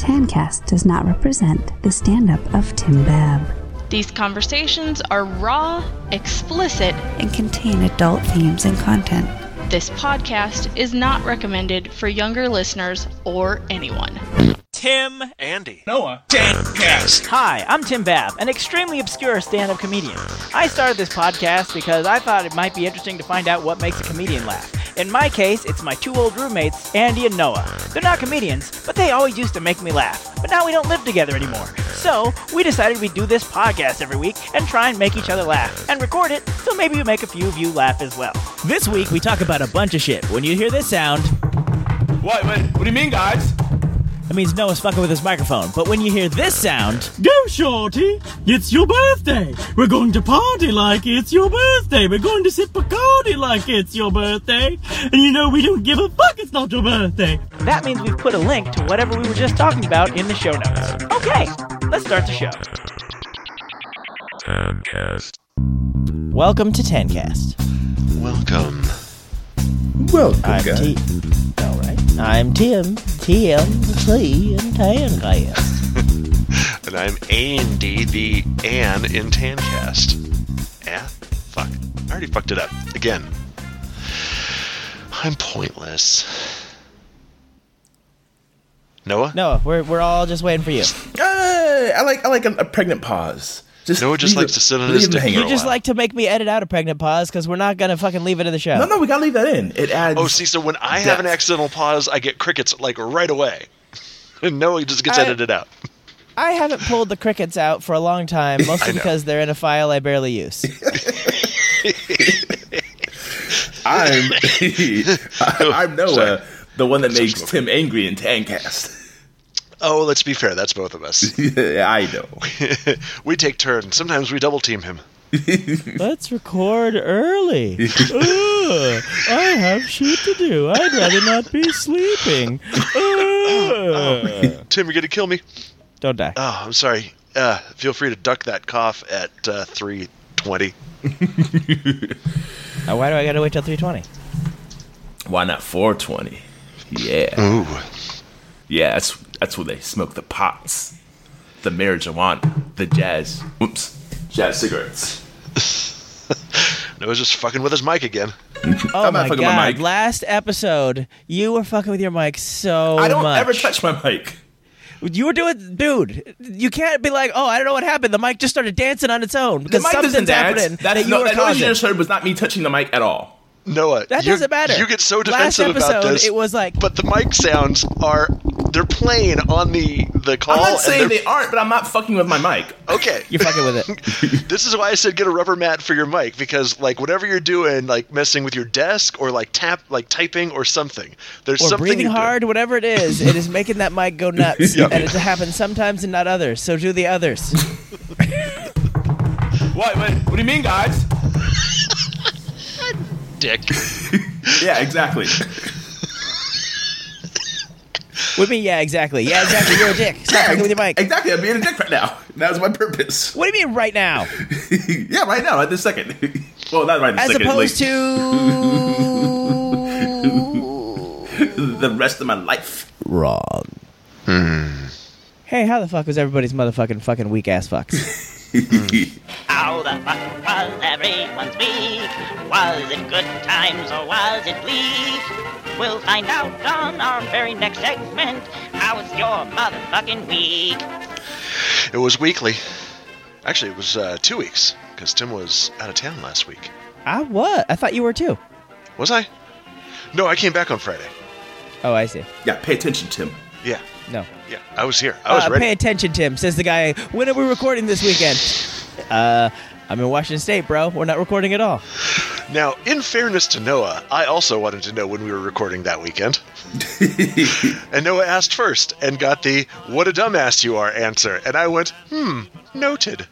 Tancast does not represent the stand-up of Tim Babb. These conversations are raw, explicit, and contain adult themes and content. This podcast is not recommended for younger listeners or anyone. Tim, Andy, Noah, Tancast. Hi, I'm Tim Babb, an extremely obscure stand-up comedian. I started this podcast because I thought it might be interesting to find out what makes a comedian laugh. In my case, it's my two old roommates, Andy and Noah. They're not comedians, but they always used to make me laugh. But now we don't live together anymore. So, we decided we'd do this podcast every week and try and make each other laugh. And record it, so maybe we make a few of you laugh as well. This week, we talk about a bunch of shit. When you hear this sound... What do you mean, guys? That means Noah's fucking with his microphone. But when you hear this sound... Go, Shorty! It's your birthday! We're going to party like it's your birthday! We're going to sip Bacardi like it's your birthday! And you know we don't give a fuck it's not your birthday! That means we've put a link to whatever we were just talking about in the show notes. Okay, let's start the show. Tancast. Welcome to Tancast. Welcome. I'm I'm Tim, TMC, and Tancast. And I'm Andy, the Ann in Tancast. Fuck. I already fucked it up. Again. I'm pointless. Noah, we're all just waiting for you. I like a pregnant pause. Noah just likes to sit on his dick for a You just while. like to make me edit out a pregnant pause because we're not gonna fucking leave it in the show. No, we gotta leave that in. It adds. Oh, see, so when I have an accidental pause, I get crickets, like, right away. And Noah just gets edited out. I haven't pulled the crickets out for a long time, mostly I know. because they're in a file I barely use. I'm Noah, Sorry. the one that makes Tim angry in Tancast. Oh, let's be fair, that's both of us. Yeah, I know. We take turns. Sometimes we double team him. Let's record early. Ugh, I have shit to do. I'd rather not be sleeping. Tim, you're gonna kill me. Don't die. Oh, I'm sorry. Feel free to duck that cough at 3:20. Why do I gotta wait till 3:20? Why not 420? Yeah. Ooh. Yeah, that's where they smoke the pots, the marijuana, the jazz cigarettes. Noah's just fucking with his mic again. Oh I'm not my fucking with my god! mic. Last episode, you were fucking with your mic so much. I don't ever touch my mic. You were doing, dude. You can't be like, oh, I don't know what happened. The mic just started dancing on its own The because mic doesn't something's happening dance. that you were That noise you causing. just heard was not me touching the mic at all. Noah, That doesn't matter. You get so Last defensive about episode, this. it was like, But the mic sounds they're playing on the call. I'm not saying and they aren't, but I'm not fucking with my mic. Okay. you're fucking with it. This is why I said get a rubber mat for your mic, because like whatever you're doing, like messing with your desk or like typing or something, there's Or something breathing you're doing. hard, whatever it is making that mic go nuts. Yep. And it happens sometimes and not others. So do the others. What do you mean, guys? Dick. Yeah, exactly. With me, yeah, exactly. Yeah, exactly. You're a dick. Stop fucking with your mic. Exactly, I'm being a dick right now. That was my purpose. What do you mean right now? Yeah, right now, at this second. Well, not right this As second. opposed to... the rest of my life. Wrong. Hey, how the fuck was everybody's motherfucking fucking weak-ass fucks? How the fuck was everyone's week? Was it good times or was it bleak? We'll find out on our very next segment. How was your motherfucking week? It was weekly. Actually, it was 2 weeks, because Tim was out of town last week. What? I thought you were too. Was I? No, I came back on Friday. Oh, I see. Yeah, pay attention, Tim. Yeah. No. Yeah, I was here. I was ready. Pay attention, Tim, says the guy. When are we recording this weekend? I'm in Washington State, bro. We're not recording at all. Now, in fairness to Noah, I also wanted to know when we were recording that weekend. And Noah asked first and got the "what a dumbass you are" answer. And I went, noted.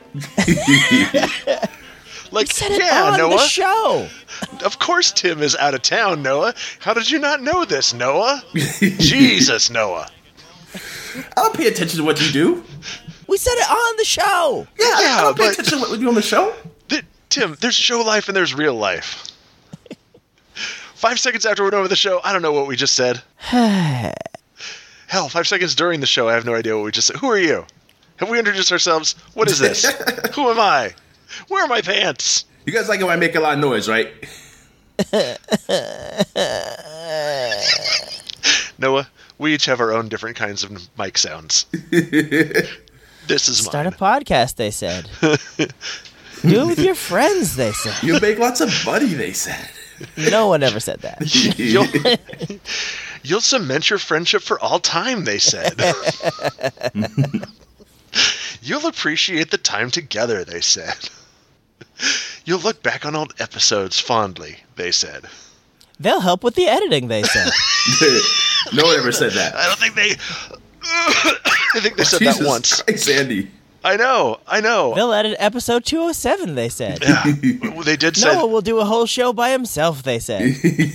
Like, Said it yeah, on Noah. the show. Of course Tim is out of town, Noah. How did you not know this, Noah? Jesus, Noah. I don't pay attention to what you do. We said it on the show. Yeah, I don't pay but- attention to what we do on the show. Tim, there's show life and there's real life. 5 seconds after we're done with the show, I don't know what we just said. Hell, 5 seconds during the show, I have no idea what we just said. Who are you? Have we introduced ourselves? What is this? Who am I? Where are my pants? You guys like it when I make a lot of noise, right? Noah, we each have our own different kinds of mic sounds. This is Start mine. a podcast, they said. Do it with your friends, they said. You make lots of money, they said. No one ever said that. You'll cement your friendship for all time, they said. You'll appreciate the time together, they said. You'll look back on old episodes fondly, they said. They'll help with the editing, they said. No one ever said that. I don't think they... I think they said Jesus that once. Christ, Andy. I know. They'll edit episode 207, they said. Yeah, they did say... Noah will do a whole show by himself, they said.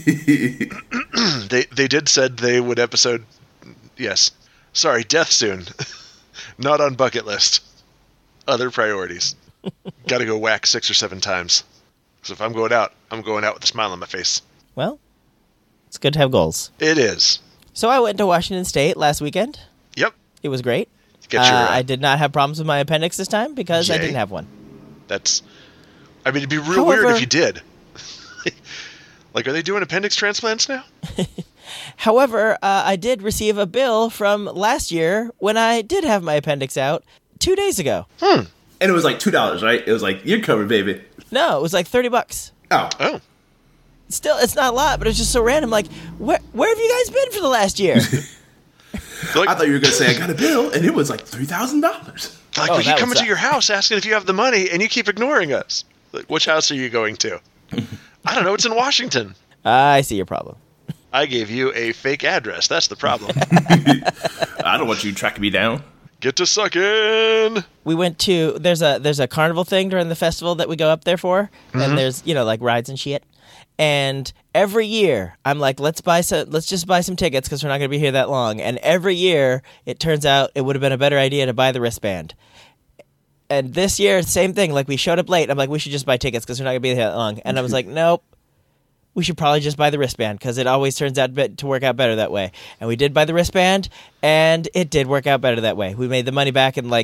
They did said they would episode... Yes. Sorry, death soon. Not on bucket list. Other priorities. Gotta go whack 6 or 7 times. So if I'm going out with a smile on my face. Well, it's good to have goals. It is. So I went to Washington State last weekend. Yep. It was great. I I did not have problems with my appendix this time because I Yay. didn't have one. It'd be real weird if you did. Like, are they doing appendix transplants now? However, I did receive a bill from last year when I did have my appendix out 2 days ago. And it was like $2, right? It was like, you're covered, baby. No, it was like $30. Oh. Still, it's not a lot, but it's just so random. Like, where have you guys been for the last year? I thought you were going to say I got a bill, and it was like $3,000. Like, we keep coming to your house asking if you have the money, and you keep ignoring us. Like, which house are you going to? I don't know. It's in Washington. I see your problem. I gave you a fake address. That's the problem. I don't want you tracking me down. Get to sucking. We went to there's a carnival thing during the festival that we go up there for, and there's like rides and shit. And every year I'm like, let's just buy some tickets because we're not going to be here that long. And every year it turns out it would have been a better idea to buy the wristband. And this year, same thing. Like, we showed up late. I'm like, we should just buy tickets because we're not going to be here that long. And I was like, nope. We should probably just buy the wristband because it always turns out to work out better that way. And we did buy the wristband, and it did work out better that way. We made the money back, and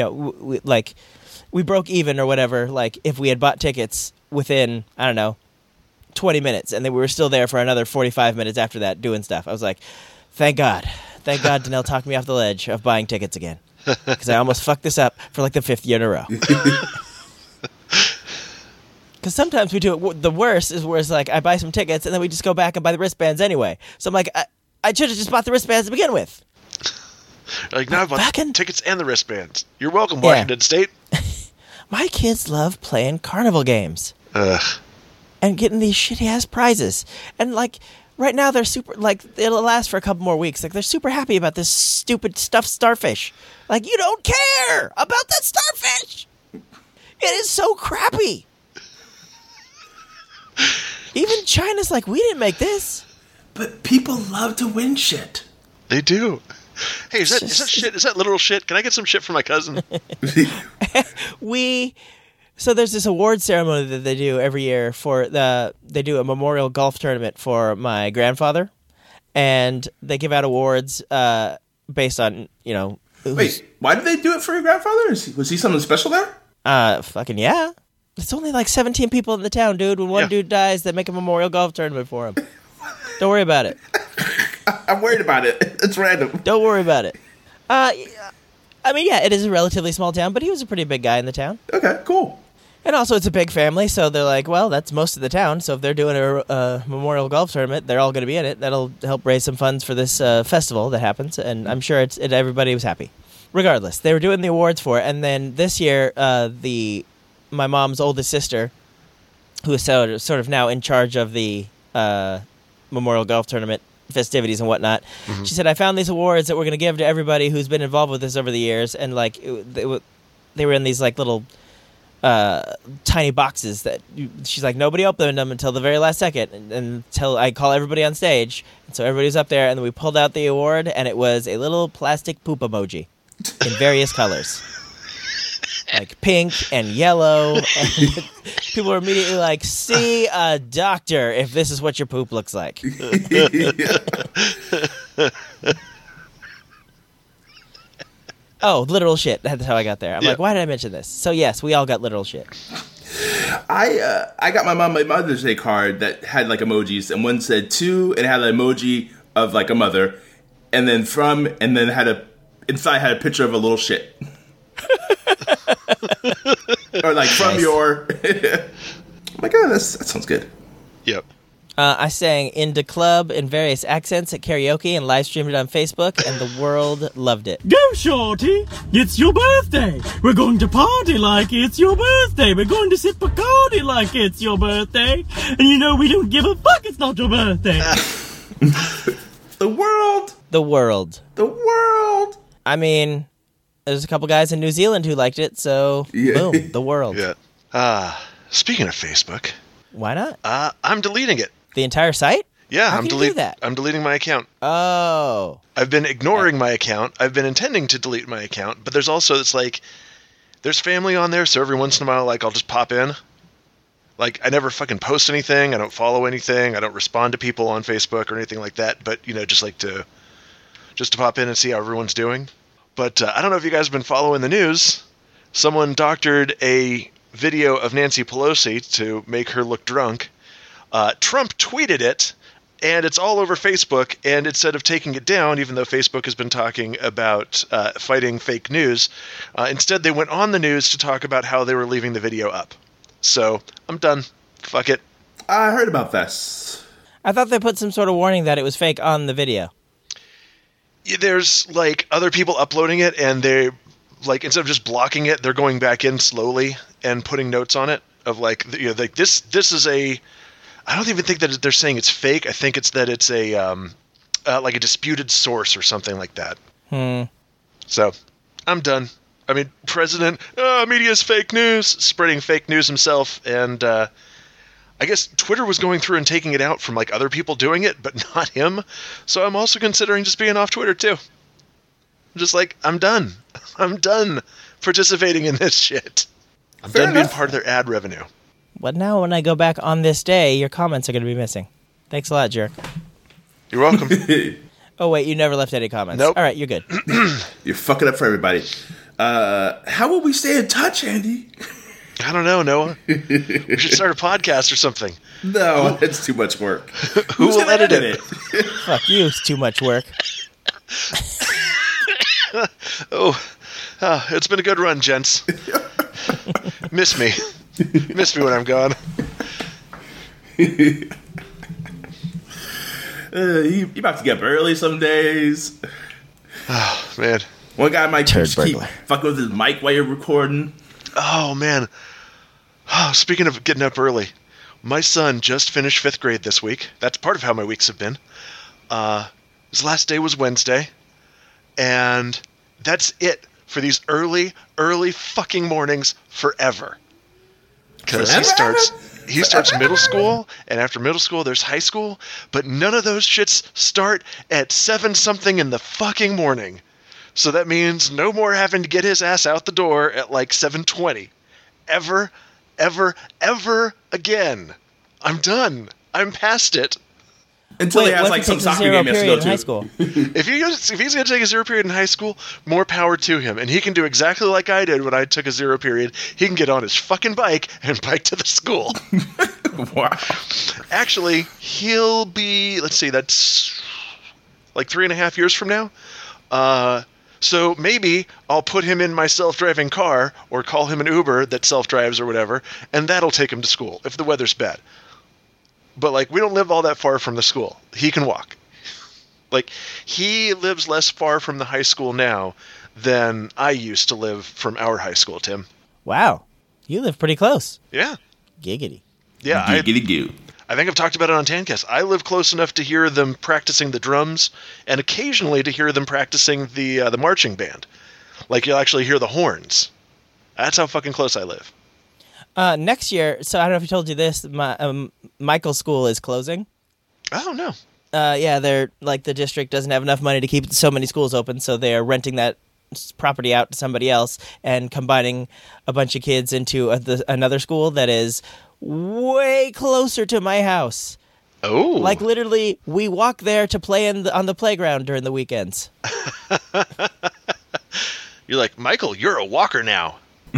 we broke even or whatever. Like, if we had bought tickets within 20 minutes, and then we were still there for another 45 minutes after that doing stuff. I was like, thank God, Danelle talked me off the ledge of buying tickets again because I almost fucked this up for like the 5th year in a row. Because sometimes we do it. The worst is where it's like I buy some tickets and then we just go back and buy the wristbands anyway. So I'm like, I should have just bought the wristbands to begin with. Like, now I bought tickets and the wristbands. You're welcome, Washington State. My kids love playing carnival games. And getting these shitty ass prizes. And like right now they're super, like, it'll last for a couple more weeks. Like, they're super happy about this stupid stuffed starfish. Like, you don't care about that starfish. It is so crappy. Even China's like, we didn't make this. But people love to win shit. They do. Hey, is that shit? Is that literal shit? Can I get some shit from my cousin? So there's this award ceremony that they do every year they do a memorial golf tournament for my grandfather, and they give out awards based on, Wait, why did they do it for your grandfather? Was he something special there? Fucking yeah. It's only like 17 people in the town, dude. When one dude dies, they make a memorial golf tournament for him. Don't worry about it. I'm worried about it. It's random. Don't worry about it. It is a relatively small town, but he was a pretty big guy in the town. Okay, cool. And also, it's a big family, so they're like, well, that's most of the town. So if they're doing a memorial golf tournament, they're all going to be in it. That'll help raise some funds for this festival that happens, and I'm sure everybody was happy. Regardless, they were doing the awards for it, and then this year, my mom's oldest sister, who is sort of now in charge of the memorial golf tournament festivities and whatnot, she said, I found these awards that we're going to give to everybody who's been involved with this over the years, and like they were in these like little tiny boxes that she's like, nobody opened them until the very last second, and until I call everybody on stage. And so everybody was up there, and then we pulled out the award, and it was a little plastic poop emoji in various colors. Like pink and yellow, and people were immediately like, see a doctor if this is what your poop looks like. Oh, literal shit. That's how I got there. I'm Yeah. like, why did I mention this? So yes, we all got literal shit. I got my Mother's Day card that had like emojis, and one said to, and it had an emoji of like a mother, and then from, and then inside had a picture of a little shit. Or like from Nice. your. Oh my god, that sounds good. Yep. I sang into club in various accents at karaoke and live streamed it on Facebook, and the world loved it. Go, Shorty! It's your birthday! We're going to party like it's your birthday! We're going to sip Bacardi like it's your birthday! And you know we don't give a fuck, it's not your birthday! The world. The world. The world. I mean, there's a couple guys in New Zealand who liked it, so Yeah. boom, the world. Yeah. Speaking of Facebook, Why not? I'm deleting it. The entire site? Yeah, How I'm can you do that? I'm deleting my account. Oh. I've been ignoring my account. I've been intending to delete my account, but there's also there's family on there, so every once in a while, like, I'll just pop in. Like, I never fucking post anything. I don't follow anything. I don't respond to people on Facebook or anything like that. But just to pop in and see how everyone's doing. But I don't know if you guys have been following the news. Someone doctored a video of Nancy Pelosi to make her look drunk. Trump tweeted it, and it's all over Facebook. And instead of taking it down, even though Facebook has been talking about fighting fake news, instead they went on the news to talk about how they were leaving the video up. So I'm done. Fuck it. I heard about this. I thought they put some sort of warning that it was fake on the video. There's other people uploading it, and they instead of just blocking it, they're going back in slowly and putting notes on it of this is a. I don't even think that they're saying it's fake. I think it's that it's a a disputed source or something like that. So I'm done. I mean, President, media's fake news, spreading fake news himself, and I guess Twitter was going through and taking it out from other people doing it, but not him. So I'm also considering just being off Twitter too. I'm just I'm done. I'm done participating in this shit. I'm done being part of their ad revenue. But now when I go back on this day, your comments are going to be missing. Thanks a lot, jerk. You're welcome. Oh, wait, you never left any comments. Nope. All right, you're good. You're fucking up for everybody. How will we stay in touch, Andy? I don't know, Noah. We should start a podcast or something. No, it's too much work. Who will edit it? Fuck you, it's too much work. It's been a good run, gents. Miss me. Miss me when I'm gone. You about to get up early some days. Oh, man. One guy might Turd just keep burglar. fucking with his mic while you're recording. Oh, man. Speaking of getting up early, my son just finished 5th grade this week. That's part of how my weeks have been. His last day was Wednesday. And that's it for these early fucking mornings forever. Because he starts middle school, and after middle school there's high school, but none of those shits start at 7-something in the fucking morning. So that means no more having to get his ass out the door at 7:20. Ever again. I'm done. I'm past it. Until he Wait, has what if some he takes a soccer zero game he has to period go in high to. school? If he's going to take a 0 period in high school, more power to him. And he can do exactly like I did when I took a 0 period. He can get on his fucking bike and bike to the school. Wow. Actually, he'll be, let's see, that's 3.5 years from now. So maybe I'll put him in my self-driving car or call him an Uber that self-drives or whatever, and that'll take him to school if the weather's bad. But, we don't live all that far from the school. He can walk. He lives less far from the high school now than I used to live from our high school, Tim. Wow. You live pretty close. Yeah. Giggity. Yeah, Giggity-goo. I think I've talked about it on Tancast. I live close enough to hear them practicing the drums and occasionally to hear them practicing the marching band. You'll actually hear the horns. That's how fucking close I live. Next year, so I don't know if I told you this, Michael's school is closing. Oh, no. Yeah, they're the district doesn't have enough money to keep so many schools open, so they are renting that property out to somebody else and combining a bunch of kids into another school that is way closer to my house. Oh. Literally, we walk there to play on the playground during the weekends. You're like, Michael, you're a walker now.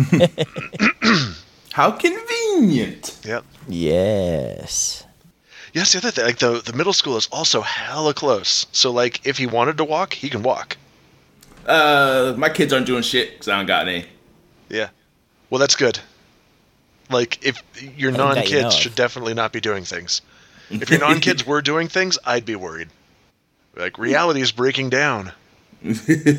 How convenient. Yep. Yes. Yes, the other thing, like the middle school is also hella close. So, like, if he wanted to walk, he can walk. My kids aren't doing shit because I don't got any. Yeah. Well, that's good. Like, if your non-kids should definitely not be doing things. If your non-kids were doing things, I'd be worried. Like, reality is breaking down. We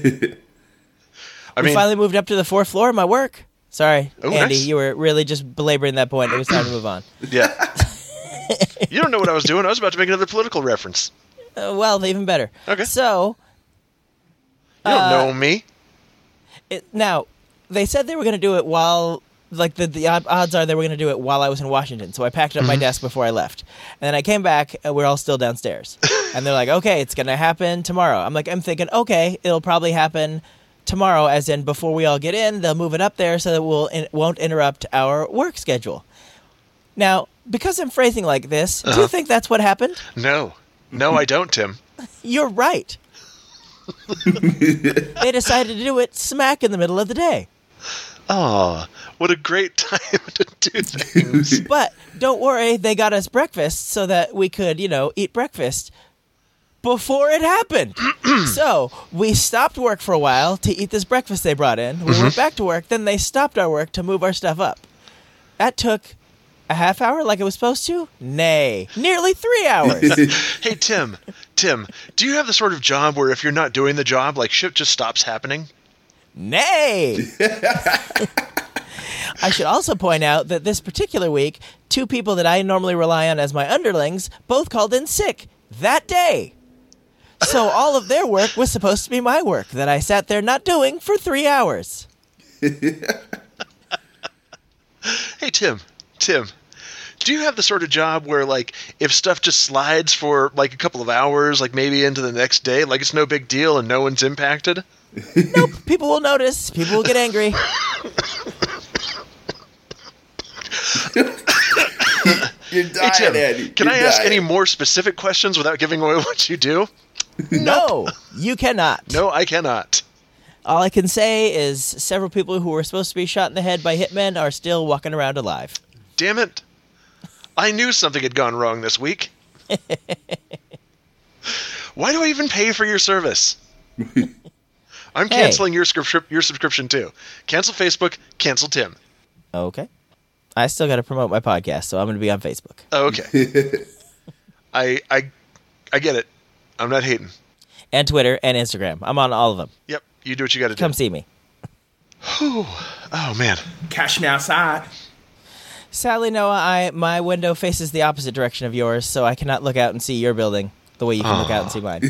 finally moved up to the 4th floor of my work. Sorry, Andy, nice. You were really just belaboring that point. It was time to move on. Yeah. You don't know what I was doing. I was about to make another political reference. Well, even better. Okay. So, you don't know me. Now, they said they were going to do it while, like, the odds are they were going to do it while I was in Washington. So I packed up my desk before I left. And then I came back, and we're all still downstairs. And they're like, okay, it's going to happen tomorrow. I'm thinking, okay, it'll probably happen tomorrow, as in before we all get in, they'll move it up there so that it won't interrupt our work schedule. Now, because I'm phrasing like this, do you think that's what happened? No, I don't, Tim. You're right. They decided to do it smack in the middle of the day. Oh, what a great time to do things. But don't worry, they got us breakfast so that we could, eat breakfast before it happened. So we stopped work for a while to eat this breakfast they brought in. We went back to work. Then they stopped our work to move our stuff up. That took a half hour like it was supposed to? Nay, nearly 3 hours. Hey, Tim, do you have the sort of job where if you're not doing the job, like shit just stops happening? Nay. I should also point out that this particular week, 2 people that I normally rely on as my underlings both called in sick that day. So all of their work was supposed to be my work that I sat there not doing for 3 hours. Hey, Tim, do you have the sort of job where, like, if stuff just slides for, like, a couple of hours, like, maybe into the next day, like, it's no big deal and no one's impacted? Nope. People will notice. People will get angry. You're dying, Hey, Tim, Andy. can I ask any more specific questions without giving away what you do? No, you cannot. No, I cannot. All I can say is several people who were supposed to be shot in the head by hitmen are still walking around alive. Damn it. I knew something had gone wrong this week. Why do I even pay for your service? I'm canceling your subscription too. Cancel Facebook, cancel Tim. Okay. I still got to promote my podcast, so I'm going to be on Facebook. Oh, okay. I get it. I'm not hating. And Twitter and Instagram. I'm on all of them. Yep. You do what you got to do. Come see me. Whew. Oh, man. Cash me outside. Sadly, Noah, my window faces the opposite direction of yours, so I cannot look out and see your building the way you can look out and see mine.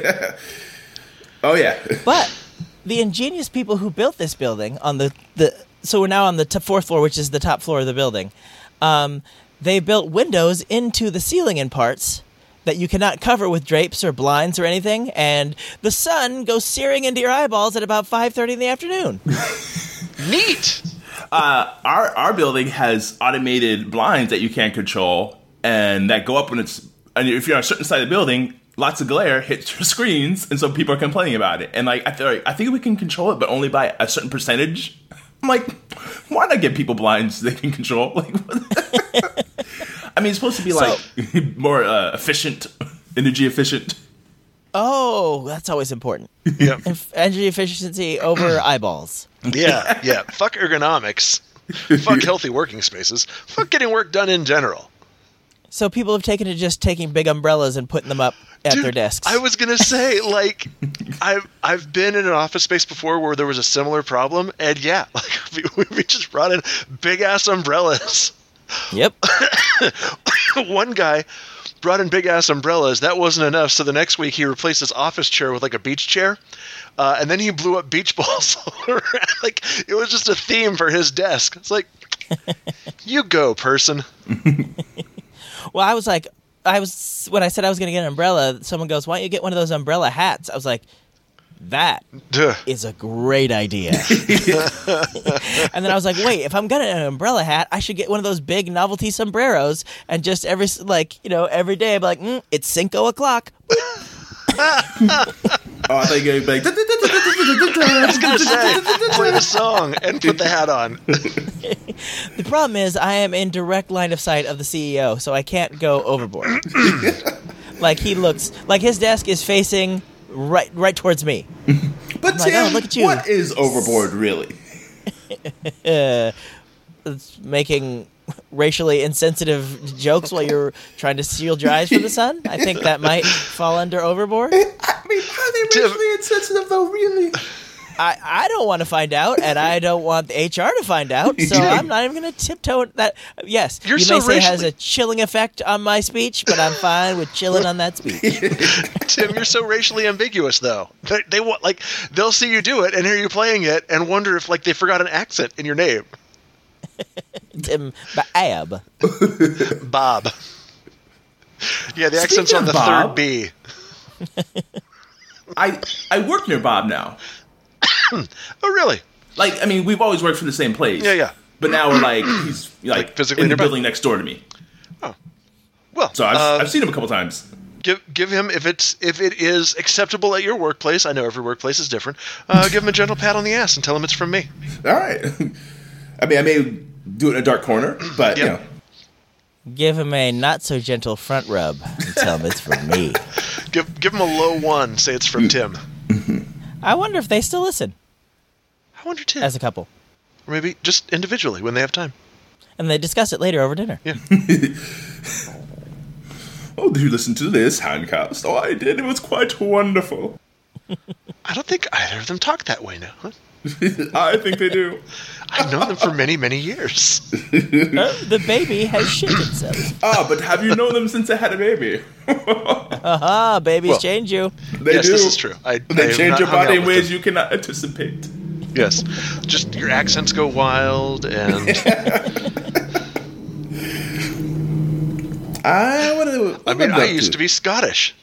Oh, yeah. But the ingenious people who built this building on so we're now on the 4th floor, which is the top floor of the building. They built windows into the ceiling in parts that you cannot cover with drapes or blinds or anything, and the sun goes searing into your eyeballs at about 5:30 in the afternoon. Neat! Our building has automated blinds that you can't control, and that go up and if you're on a certain side of the building, lots of glare hits your screens, and so people are complaining about it. And like I think we can control it, but only by a certain percentage. I'm like, why not give people blinds they can control? Like, I mean, it's supposed to be like more efficient, energy efficient. Oh, that's always important. Yep. Energy efficiency over eyeballs. Yeah. Fuck ergonomics. Fuck healthy working spaces. Fuck getting work done in general. So people have taken to just taking big umbrellas and putting them up at their desks. I was gonna say, like, I've been in an office space before where there was a similar problem, and yeah, like we just brought in big ass umbrellas. Yep. One guy brought in big ass umbrellas. That wasn't enough, so the next week he replaced his office chair with like a beach chair, and then he blew up beach balls all around. Like, it was just a theme for his desk. It's like, you go, person. Well, when I said I was going to get an umbrella, someone goes, why don't you get one of those umbrella hats? I was like, that is a great idea. And then I was like, wait, if I'm getting an umbrella hat, I should get one of those big novelty sombreros, and just every day I'd be like, it's 5 o'clock. Oh, I thought you were going to be I was going to say, play the song and put the hat on. The problem is I am in direct line of sight of the CEO, so I can't go overboard. Like he looks like his desk is facing right towards me. But like, Tim, oh, look at you. what is overboard really? It's making racially insensitive jokes while you're trying to shield your eyes from the sun. I think that might fall under overboard. I mean, are they racially insensitive though? Really? I don't want to find out, and I don't want the HR to find out, so I'm not even going to tiptoe that. Yes, You're you so may say it has racially- a chilling effect on my speech, but I'm fine with chilling on that speech. Tim, you're so racially ambiguous, though. They want like they'll see you do it and hear you playing it and wonder if like they forgot an accent in your name. Tim Baab. Bob. Yeah, the accent's on the Bob, third B. I work near Bob now. Oh, really? Like, I mean, we've always worked for the same place. Yeah. But now we're like, he's like physically in the nearby? building next door to me. Oh. Well, So I've seen him a couple times. give him if it is acceptable at your workplace. I know every workplace is different. Give him a gentle pat on the ass and tell him it's from me. All right. I mean, I may do it in a dark corner, but you know. Give him a not so gentle front rub and tell him it's from me. Give him a low one. Say it's from Tim. I wonder if they still listen I wonder too. as a couple. Or maybe just individually when they have time. And they discuss it later over dinner. Yeah. Oh, did you listen to this handcast? Oh, I did. It was quite wonderful. I don't think either of them talk that way now. Huh? I think they do. I've known them for many, many years. The baby has shit itself. Ah, but have you known them since I had a baby? Aha, babies Well, change you. They yes, do. this is true. I They have change not your hung body out in with ways them. you cannot anticipate. Yes. Just your accents go wild and I used to be Scottish.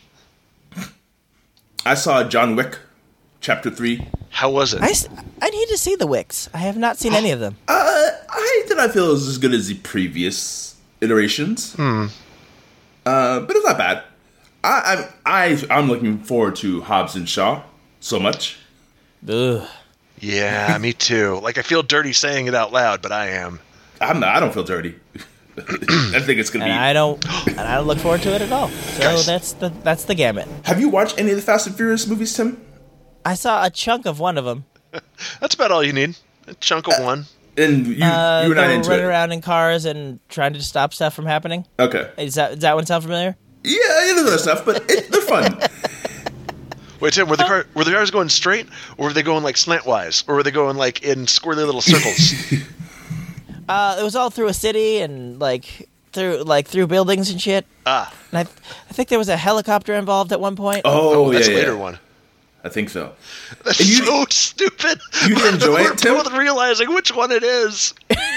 I saw John Wick, Chapter 3. How was it? I need to see the Wicks. I have not seen any of them. I did not feel it was as good as the previous iterations. But it's not bad. I'm looking forward to Hobbs and Shaw so much. Ugh. Yeah, me too. Like I feel dirty saying it out loud, but I am. I don't feel dirty. I think it's gonna And be. I don't look forward to it at all. So Guys. that's the gamut. Have you watched any of the Fast and Furious movies, Tim? I saw a chunk of one of them. That's about all you need. A chunk of one. And you were They not were into running it. around in cars and trying to stop stuff from happening. Okay. Does that one sound familiar? Yeah, you know that stuff, but they're fun. Wait, Tim, were the cars going straight, or were they going like slantwise, or were they going like in squirrely little circles? It was all through a city and through buildings and shit. Ah, And I think there was a helicopter involved at one point. Oh, that's yeah, a later yeah. one. I think so. That's And you- so stupid. You didn't enjoy We're it, Tim? both realizing which one it is.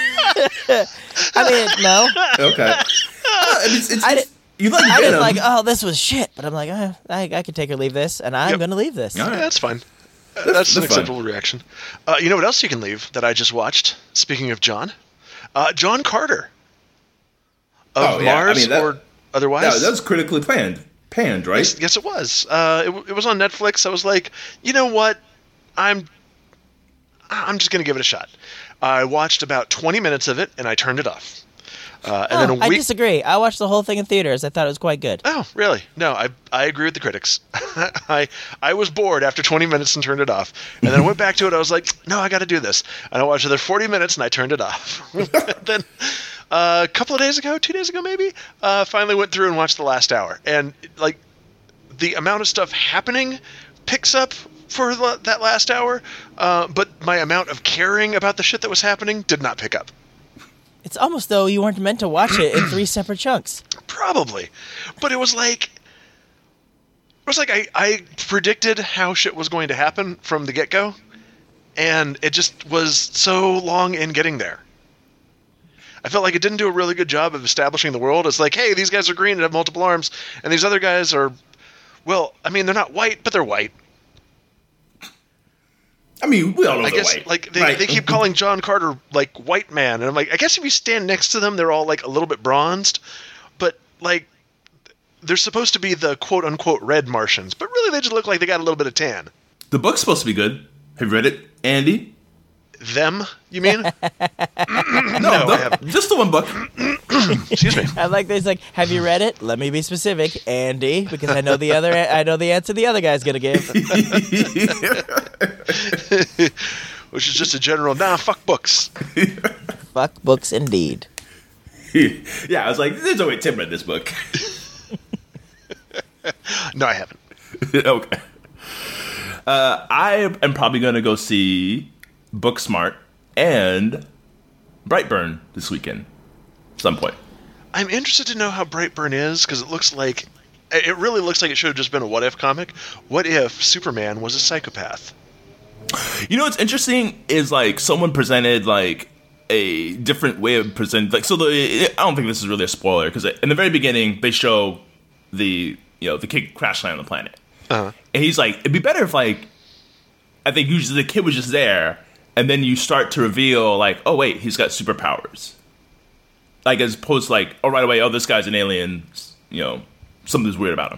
I mean, no. Okay. I you like I Venom. didn't like, oh, this was shit. But I'm like, I could take or leave this, and I'm Yep. going to leave this. All right. Yeah, that's fine. That's an that's fine. acceptable reaction. You know what else you can leave that I just watched? Speaking of John, John Carter of Oh, yeah. I Mars mean, that- or otherwise. that was critically panned, right? Yes, it was. It was on Netflix. I was like, you know what? I'm just gonna give it a shot. I watched about 20 minutes of it and I turned it off. And then a I week. disagree. I watched the whole thing in theaters. I thought it was quite good. Oh, really? No, I agree with the critics. I was bored after 20 minutes and turned it off. And then I went back to it. I was like, no, I got to do this. And I watched another 40 minutes and I turned it off. Then a couple of days ago, 2 days ago maybe, finally went through and watched the last hour. And like the amount of stuff happening picks up for that last hour, but my amount of caring about the shit that was happening did not pick up. It's almost though you weren't meant to watch it in 3 separate chunks. Probably. But it was like I predicted how shit was going to happen from the get-go, and it just was so long in getting there. I felt like it didn't do a really good job of establishing the world. It's like, hey, these guys are green and have multiple arms, and these other guys are, well, I mean, they're not white, but they're white. I mean, we all know I they're guess white. like Right. they keep calling John Carter like white man, and I'm like, I guess if you stand next to them, they're all like a little bit bronzed, but like they're supposed to be the quote unquote red Martians, but really they just look like they got a little bit of tan. The book's supposed to be good. Have you read it, Andy? Them, you mean? No, I haven't. just the one book. Excuse me. I like this. Like, have you read it? Let me be specific, Andy, because I know the answer the other guy's gonna give. Which is just a general, fuck books. Fuck books, indeed. Yeah, I was like, there's no way Tim read this book. No, I haven't. Okay. I am probably going to go see Booksmart and Brightburn this weekend at some point. I'm interested to know how Brightburn is, because it really looks like it should have just been a what-if comic. What if Superman was a psychopath? You know what's interesting is, like, someone presented, like, a different way of presenting. Like, so I don't think this is really a spoiler, because in the very beginning, they show the kid crash land on the planet. Uh-huh. And he's like, it'd be better if, like, I think usually the kid was just there, and then you start to reveal, like, oh, wait, he's got superpowers. Like, as opposed to, like, oh, right away, oh, this guy's an alien, something's weird about him.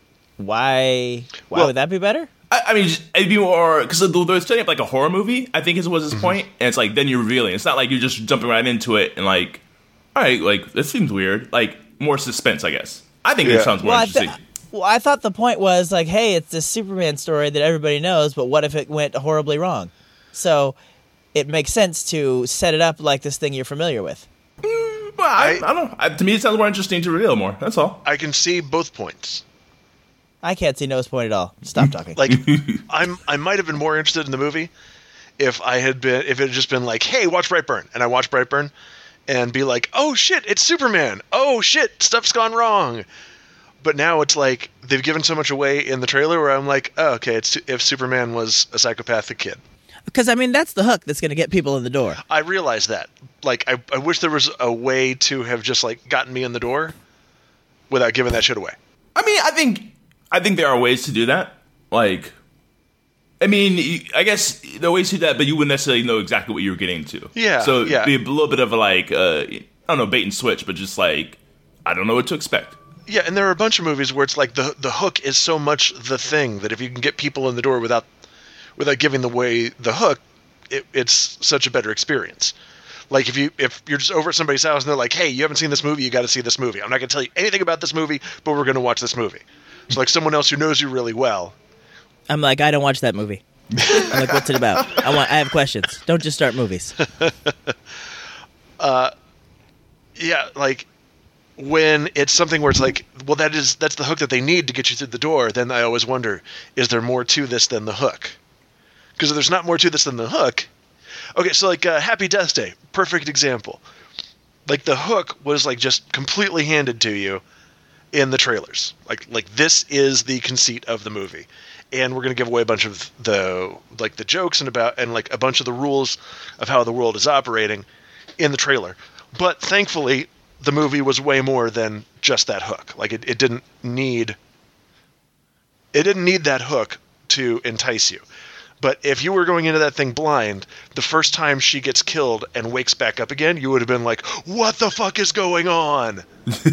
Why would that be better? I mean, it'd be more, because they're setting up like a horror movie, I think was his point, and it's like, then you're revealing. It's not like you're just jumping right into it and like, all right, like, this seems weird. Like, more suspense, I guess. I think it sounds more interesting. I thought the point was like, hey, it's this Superman story that everybody knows, but what if it went horribly wrong? So it makes sense to set it up like this thing you're familiar with. Well, I don't know. To me, it sounds more interesting to reveal more. That's all. I can see both points. I can't see Noah's point at all. Stop talking. Like, I might have been more interested in the movie if it had just been like, hey, watch Brightburn, and I watch Brightburn, and be like, oh shit, it's Superman. Oh shit, stuff's gone wrong. But now it's like they've given so much away in the trailer where I'm like, oh, okay, it's if Superman was a psychopathic kid. Because I mean, that's the hook that's going to get people in the door. I realize that. Like, I wish there was a way to have just like gotten me in the door without giving that shit away. I mean, I think there are ways to do that. Like, I mean, I guess there are ways to do that, but you wouldn't necessarily know exactly what you were getting into. Yeah. So yeah. It'd be a little bit of a, like, I don't know, bait and switch, but just like, I don't know what to expect. Yeah, and there are a bunch of movies where it's like the hook is so much the thing that if you can get people in the door without giving away the hook, it's such a better experience. Like if you're just over at somebody's house and they're like, hey, you haven't seen this movie, you got to see this movie. I'm not going to tell you anything about this movie, but we're going to watch this movie. So like someone else who knows you really well. I'm like, I don't watch that movie. I'm like, what's it about? I have questions. Don't just start movies. Yeah, like when it's something where it's like, well, that's the hook that they need to get you through the door, then I always wonder, is there more to this than the hook? Because if there's not more to this than the hook, okay, so like Happy Death Day, perfect example. Like the hook was like just completely handed to you in the trailers. Like this is the conceit of the movie, and we're going to give away a bunch of the jokes and like a bunch of the rules of how the world is operating in the trailer. But thankfully, the movie was way more than just that hook. Like it didn't need that hook to entice you. But if you were going into that thing blind, the first time she gets killed and wakes back up again, you would have been like, what the fuck is going on?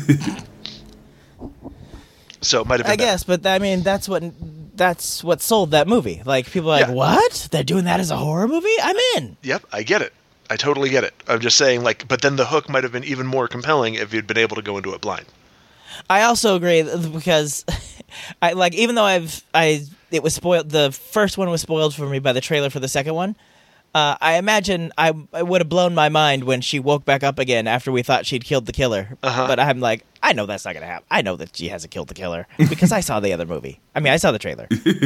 So it might have been I guess, but I mean, that's what sold that movie. Like, people are like, what? They're doing that as a horror movie? I'm in. Yep, I get it. I totally get it. I'm just saying, like, but then the hook might have been even more compelling if you'd been able to go into it blind. I also agree because I like, even though it was spoiled, the first one was spoiled for me by the trailer for the second one. I imagine I would have blown my mind when she woke back up again after we thought she'd killed the killer. Uh-huh. But I'm like, I know that's not going to happen. I know that she hasn't killed the killer because I saw the other movie. I mean, I saw the trailer.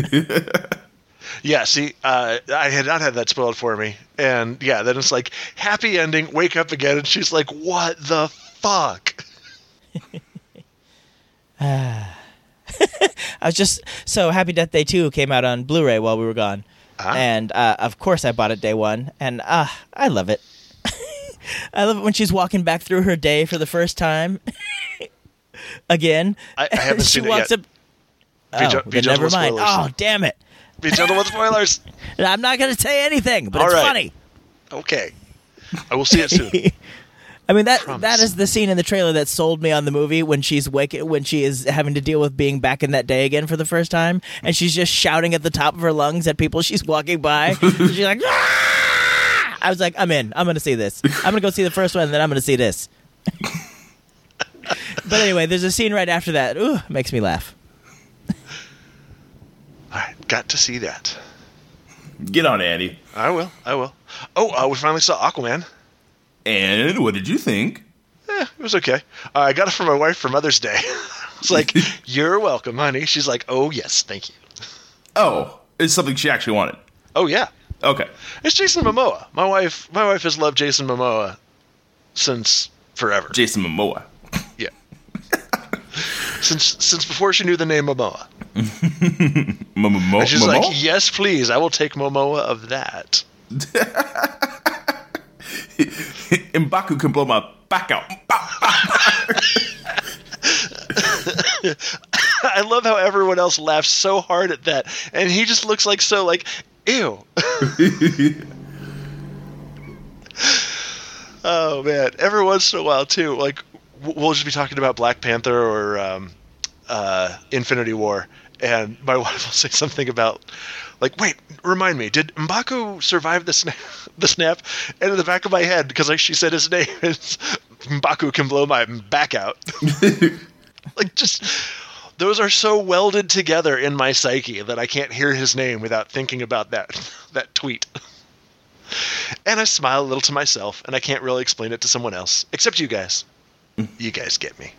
Yeah, see, I had not had that spoiled for me. And yeah, then it's like, happy ending, wake up again, and she's like, what the fuck? So Happy Death Day 2 came out on Blu-ray while we were gone. Uh-huh. And of course I bought it day one, and I love it. I love it when she's walking back through her day for the first time. Again. I haven't seen it yet. Never mind. Oh, damn it. Be gentle with spoilers. I'm not going to say anything, but it's funny. Okay. I will see it soon. I mean that is the scene in the trailer that sold me on the movie when she is having to deal with being back in that day again for the first time, and she's just shouting at the top of her lungs at people she's walking by. She's like, "Ah!" I was like, I'm in. I'm going to see this. I'm going to go see the first one, and then I'm going to see this. But anyway, there's a scene right after that. Ooh, makes me laugh. I got to see that. Get on, Andy. I will. Oh, we finally saw Aquaman. And what did you think? It was okay. I got it for my wife for Mother's Day. It's like, you're welcome, honey. She's like, oh, yes, thank you. Oh, it's something she actually wanted. Oh, yeah. Okay. It's Jason Momoa. My wife has loved Jason Momoa since forever. Jason Momoa. Yeah. since before she knew the name Momoa. And she's like, yes, please. I will take Momoa of that. M'Baku can blow my back out. I love how everyone else laughs so hard at that, and he just looks like so like, ew. Oh man! Every once in a while too, like we'll just be talking about Black Panther or Infinity War, and my wife will say something about, like, wait, remind me, did M'Baku survive the snap? And in the back of my head, because she said his name is M'Baku can blow my back out. Like, just, those are so welded together in my psyche that I can't hear his name without thinking about that tweet. And I smile a little to myself, and I can't really explain it to someone else, except you guys. You guys get me.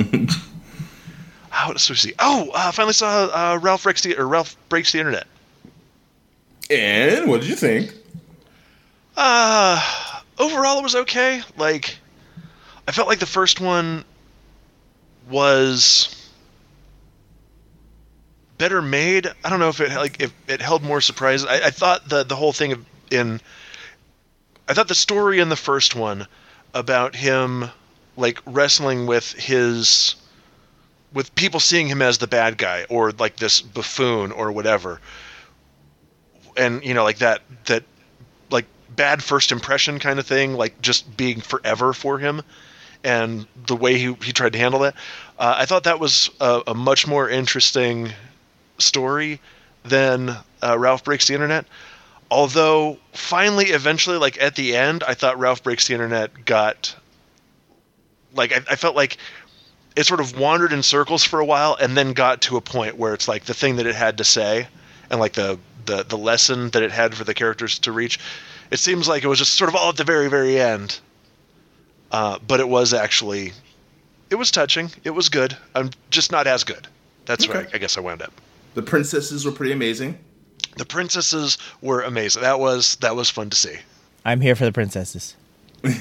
What else do we see? Oh, I finally saw Ralph Breaks the Internet. And what did you think? Overall, it was okay. Like, I felt like the first one was better made. I don't know if it held more surprises. I thought the whole thing I thought the story in the first one about him like wrestling with people seeing him as the bad guy or like this buffoon or whatever, and like that like bad first impression kind of thing, like just being forever for him, and the way he tried to handle that, I thought that was a much more interesting story than Ralph Breaks the Internet. Although finally, eventually, like at the end, I thought Ralph Breaks the Internet got, like, I felt like it sort of wandered in circles for a while and then got to a point where it's like the thing that it had to say and like the lesson that it had for the characters to reach, it seems like it was just sort of all at the very, very end. But it was actually, it was touching. It was good. I'm just not as good. That's where I guess I wound up. The princesses were pretty amazing. The princesses were amazing. That was fun to see. I'm here for the princesses. That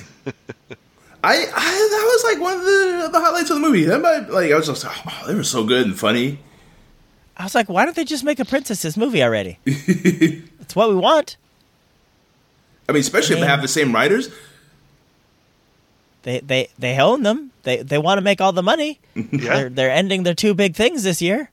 was like one of the highlights of the movie. I was just, they were so good and funny. I was like, why don't they just make a princesses movie already? That's what we want. I mean, especially if they have the same writers. They own them. They want to make all the money. Yeah. They're ending their two big things this year.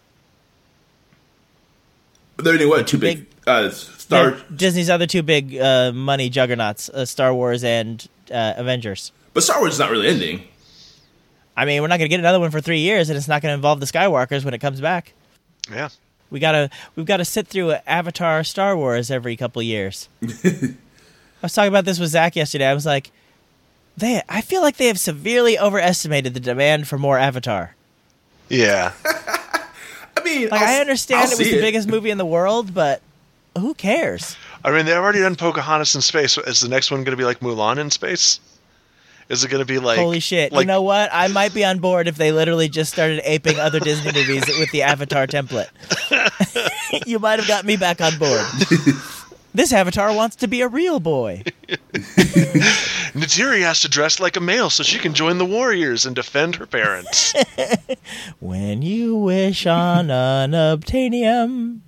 They're ending what? Two big Disney's other two big money juggernauts, Star Wars and Avengers. But Star Wars is not really ending. I mean, we're not going to get another one for 3 years, and it's not going to involve the Skywalkers when it comes back. Yeah. We've got to sit through Avatar Star Wars every couple of years. I was talking about this with Zach yesterday. I was like, I feel like they have severely overestimated the demand for more Avatar. Yeah. I mean, like, I understand it was the biggest movie in the world, but who cares? I mean, they've already done Pocahontas in space. Is the next one going to be like Mulan in space? Is it going to be like... Holy shit. You know what? I might be on board if they literally just started aping other Disney movies with the Avatar template. You might have got me back on board. This Avatar wants to be a real boy. Neytiri has to dress like a male so she can join the warriors and defend her parents. When you wish on an obtainium.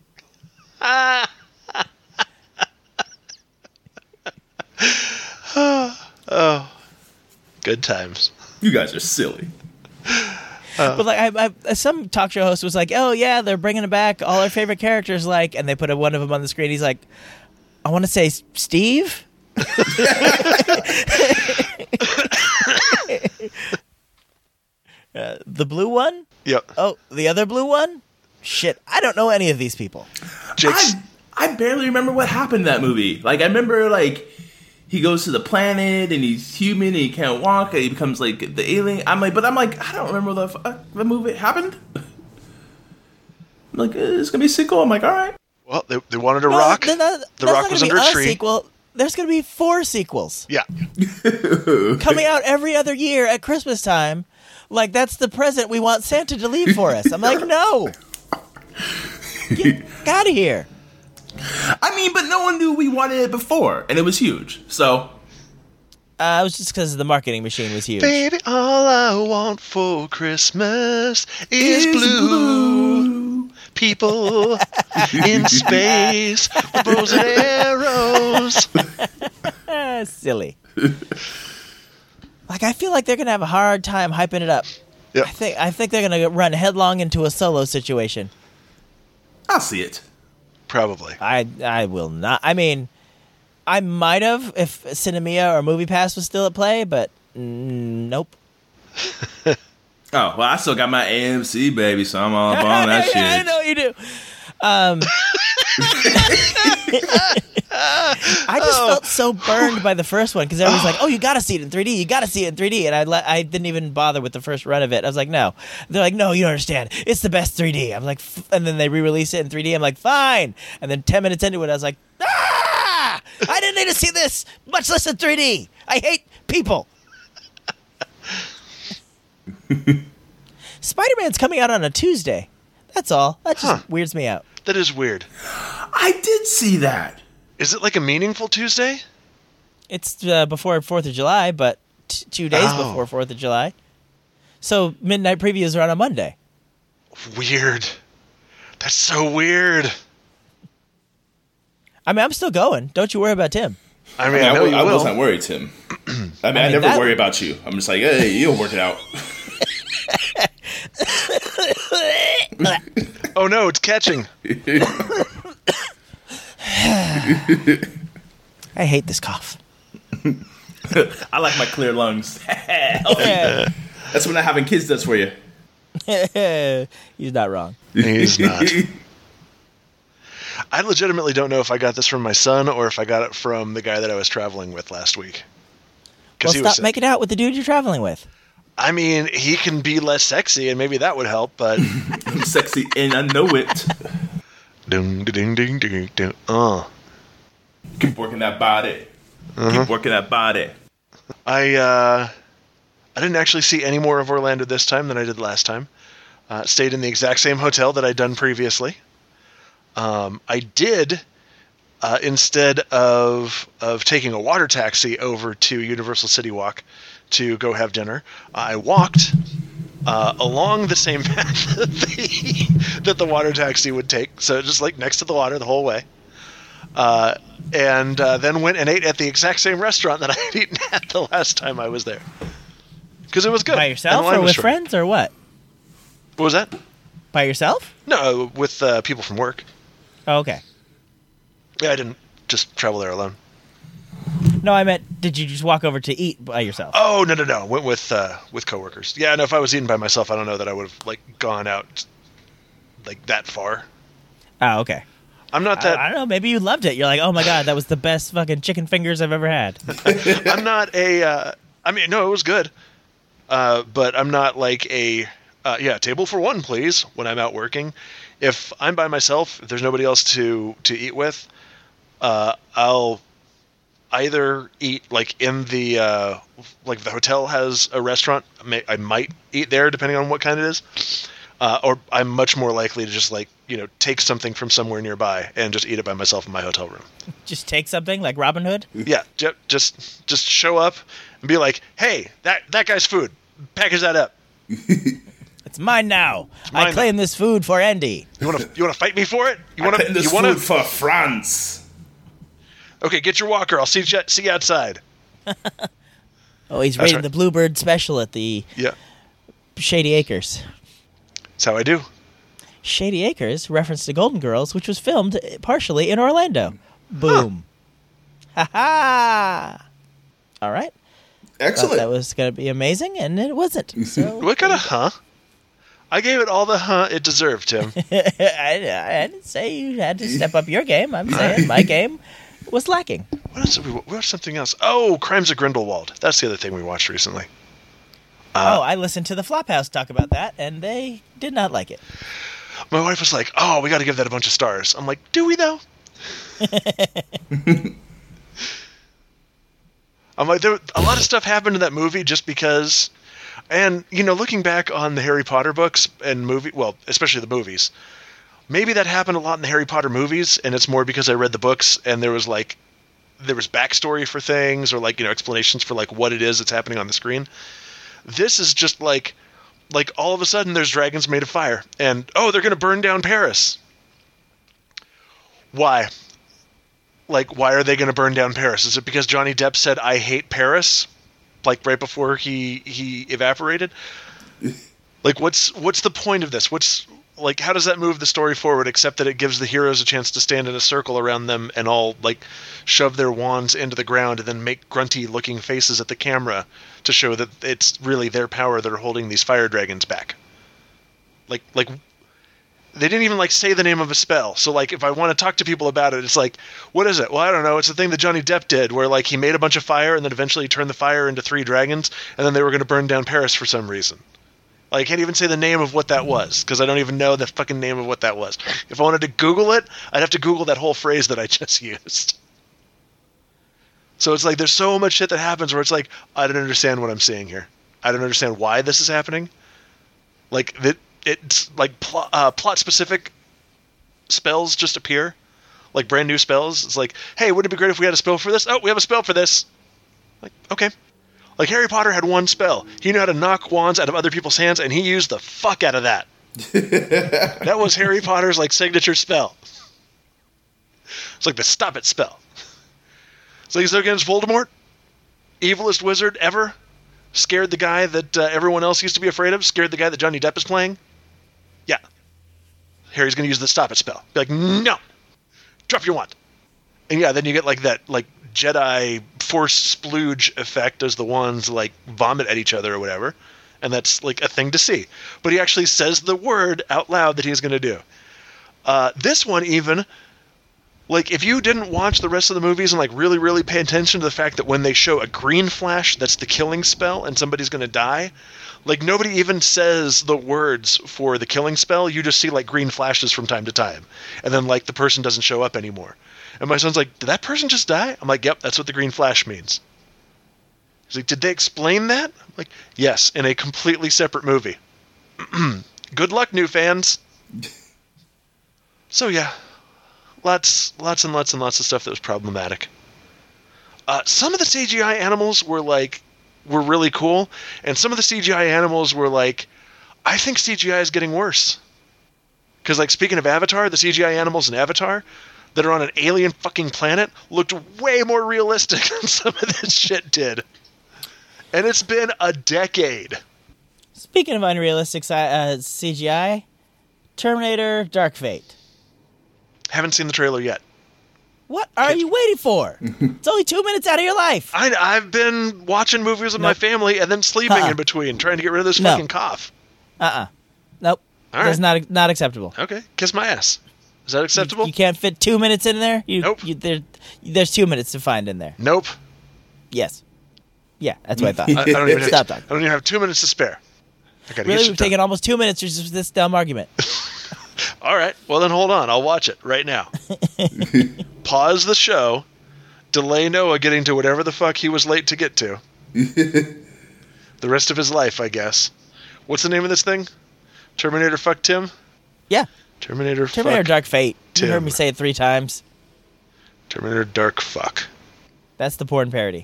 Oh, good times. You guys are silly. But like, some talk show host was like, "Oh yeah, they're bringing it back. All our favorite characters, like," and they put one of them on the screen. He's like, "I want to say Steve." The blue one? Yep. Oh, the other blue one? Shit, I don't know any of these people. Jake's. I barely remember what happened in that movie. Like, I remember, like, he goes to the planet, and he's human, and he can't walk, and he becomes, like, the alien. I don't remember the movie happened. I'm like, it's gonna be a sequel. I'm like, all right. Well, they wanted a rock. The rock was under a tree. Sequel. There's going to be 4 sequels. Yeah. Coming out every other year at Christmas time. Like, that's the present we want Santa to leave for us. I'm like, no. Get out of here. I mean, but no one knew we wanted it before, and it was huge. So, it was just because the marketing machine was huge. Baby, all I want for Christmas is blue. People in space with bows and arrows. Silly. Like, I feel like they're gonna have a hard time hyping it up. Yep. I think they're gonna run headlong into a Solo situation. I'll see it. Probably. I will not. I mean, I might have if Cinemia or MoviePass was still at play, but nope. Oh, well, I still got my AMC, baby, so I'm all up on that shit. I know you do. I just felt so burned by the first one because everyone's like, "Oh, you got to see it in 3D. You got to see it in 3D." And I didn't even bother with the first run of it. I was like, "No." They're like, "No, you don't understand. It's the best 3D." I'm like, and then they re-release it in 3D. I'm like, "Fine." And then 10 minutes into it, I was like, "Ah! I didn't need to see this, much less in 3D. I hate people." Spider-Man's coming out on a Tuesday. That's all. That just weirds me out. That is weird. I did see that. Is it like a meaningful Tuesday? It's before 4th of July, but 2 days before 4th of July. So midnight previews are on a Monday. Weird. That's so weird. I mean, I'm still going. Don't you worry about Tim. I mean, I wasn't worried, Tim. I never worry about you. I'm just like, hey, you'll work it out. Oh no, it's catching. I hate this cough. I like my clear lungs. That's what not having kids does for you. He's not wrong. He's not. I legitimately don't know if I got this from my son or if I got it from the guy that I was traveling with last week. Well, stop making out with the dude you're traveling with. I mean, he can be less sexy, and maybe that would help, but... I'm sexy, and I know it. Ding, ding, ding, ding, ding. Keep working that body. Keep working that body. I didn't actually see any more of Orlando this time than I did last time. Stayed in the exact same hotel that I'd done previously. I did, instead of taking a water taxi over to Universal City Walk to go have dinner, I walked along the same path that the water taxi would take, so just like next to the water the whole way, and then went and ate at the exact same restaurant that I had eaten at the last time I was there, because it was good. By yourself or with friends or what? What was that? By yourself? No, with people from work. Oh, okay. Yeah, I didn't just travel there alone. No, I meant, did you just walk over to eat by yourself? Oh, no. Went with coworkers. Yeah, no, if I was eating by myself, I don't know that I would have, like, gone out, like, that far. Oh, okay. I'm not that... I don't know, maybe you loved it. You're like, oh my god, that was the best fucking chicken fingers I've ever had. I'm not a... I mean, no, it was good. But I'm not like a... table for one, please, when I'm out working. If I'm by myself, if there's nobody else to eat with, I'll either eat like in the like the hotel has a restaurant. I might eat there depending on what kind it is, or I'm much more likely to just like take something from somewhere nearby and just eat it by myself in my hotel room. Just take something like Robin Hood? Yeah, just show up and be like, hey, that guy's food. Package that up. It's mine now. I claim this food for Andy. You want to fight me for it? I claim this food for France. Okay, get your walker. I'll see you outside. Oh, he's rating the Bluebird special at the Shady Acres. That's how I do. Shady Acres reference to Golden Girls, which was filmed partially in Orlando. Boom. Ha ha! All right. Excellent. Thought that was going to be amazing, and it wasn't. So What kind of huh? I gave it all the huh it deserved, Tim. I didn't say you had to step up your game. I'm saying my game was lacking. What else did we watched? Something else. Oh, Crimes of Grindelwald. That's the other thing we watched recently. I listened to the Flophouse talk about that, and they did not like it. My wife was like, "Oh, we got to give that a bunch of stars." I'm like, "Do we though?" I'm like, a lot of stuff happened in that movie just because, and looking back on the Harry Potter books and especially the movies, maybe that happened a lot in the Harry Potter movies, and it's more because I read the books and there was backstory for things or explanations for what it is that's happening on the screen. This is just like all of a sudden there's dragons made of fire and they're going to burn down Paris. Why? Why are they going to burn down Paris? Is it because Johnny Depp said, "I hate Paris," right before he evaporated? What's the point of this? How does that move the story forward except that it gives the heroes a chance to stand in a circle around them and all, shove their wands into the ground and then make grunty-looking faces at the camera to show that it's really their power that are holding these fire dragons back? They didn't even say the name of a spell. So if I want to talk to people about it, it's what is it? Well, I don't know. It's the thing that Johnny Depp did where he made a bunch of fire and then eventually turned the fire into 3 dragons and then they were going to burn down Paris for some reason. I can't even say the name of what that was because I don't even know the fucking name of what that was. If I wanted to Google it, I'd have to Google that whole phrase that I just used. So it's there's so much shit that happens where it's I don't understand what I'm seeing here. I don't understand why this is happening. It's plot specific spells just appear, brand new spells. It's hey, wouldn't it be great if we had a spell for this? Oh, we have a spell for this. Okay. Harry Potter had one spell. He knew how to knock wands out of other people's hands, and he used the fuck out of that. That was Harry Potter's signature spell. It's the stop it spell. It's he's against Voldemort, evilest wizard ever. Scared the guy that everyone else used to be afraid of. Scared the guy that Johnny Depp is playing. Yeah. Harry's going to use the stop it spell. Be no! Drop your wand. And yeah, then you get that Jedi force splooge effect as the wands vomit at each other or whatever. And that's a thing to see. But he actually says the word out loud that he's going to do. This one even, if you didn't watch the rest of the movies and really, really pay attention to the fact that when they show a green flash, that's the killing spell and somebody's going to die, nobody even says the words for the killing spell. You just see green flashes from time to time. And then the person doesn't show up anymore. And my son's did that person just die? I'm yep, that's what the green flash means. He's did they explain that? I'm yes, in a completely separate movie. Good luck, new fans. So yeah, lots and lots and lots of stuff that was problematic. Some of the CGI animals were really cool, and some of the CGI animals were I think CGI is getting worse. Because speaking of Avatar, the CGI animals in Avatar that are on an alien fucking planet looked way more realistic than some of this shit did. And it's been a decade. Speaking of unrealistic CGI, Terminator Dark Fate. Haven't seen the trailer yet. What are you waiting for? It's only 2 minutes out of your life. I've been watching movies with my family and then sleeping in between, trying to get rid of this fucking cough. Nope. All That's right. not acceptable. Okay, kiss my ass. Is that acceptable? You can't fit 2 minutes in there? Nope. There's 2 minutes to find in there. Nope. Yes. Yeah, that's what I thought. I don't even Stop talking. I don't even have 2 minutes to spare. Really? We've taken almost 2 minutes just for this dumb argument. All right. Well, then hold on. I'll watch it right now. Pause the show. Delay Noah getting to whatever the fuck he was late to get to. The rest of his life, I guess. What's the name of this thing? Terminator fuck Tim? Yeah. Terminator Dark Fate. Tim. You heard me say it 3 times. Terminator Dark Fuck. That's the porn parody.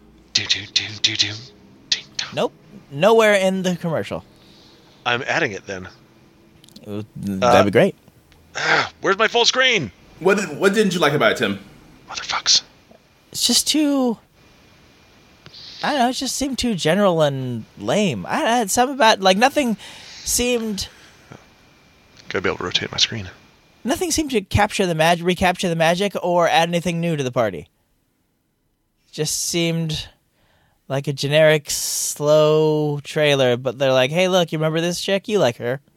Nope. Nowhere in the commercial. I'm adding it then. That'd be great. Where's my full screen? What didn't you like about it, Tim? Motherfucks. It's just too... I don't know, it just seemed too general and lame. I had something about, nothing seemed... Gotta be able to rotate my screen. Nothing seemed to recapture the magic or add anything new to the party. just seemed like a generic, slow trailer, but they're like, hey, look, you remember this chick? You like her.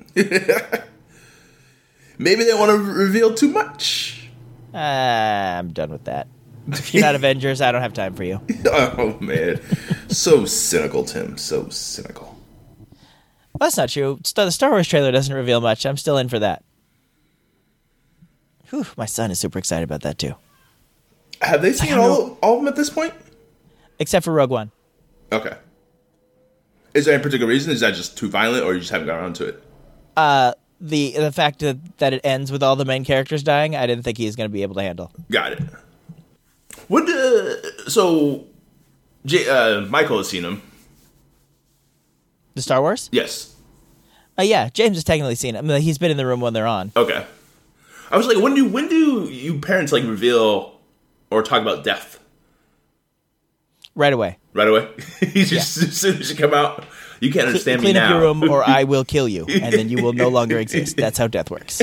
Maybe they want to reveal too much. I'm done with that. If you're not Avengers, I don't have time for you. Oh, man. So cynical, Tim. So cynical. Well, that's not true. The Star Wars trailer doesn't reveal much. I'm still in for that. Whew, my son is super excited about that, too. Have they seen all of them at this point? Except for Rogue One. Okay. Is there any particular reason? Is that just too violent, or you just haven't got around to it? The fact that it ends with all the main characters dying, I didn't think he was going to be able to handle. Got it. Michael has seen them. The Star Wars? Yes. Yeah, James has technically seen it. I mean, he's been in the room when they're on. Okay. I was like, when do you parents like reveal or talk about death? Right away. Right away? As soon as you come out, you can't understand me now. Clean up your room or I will kill you, and then you will no longer exist. That's how death works.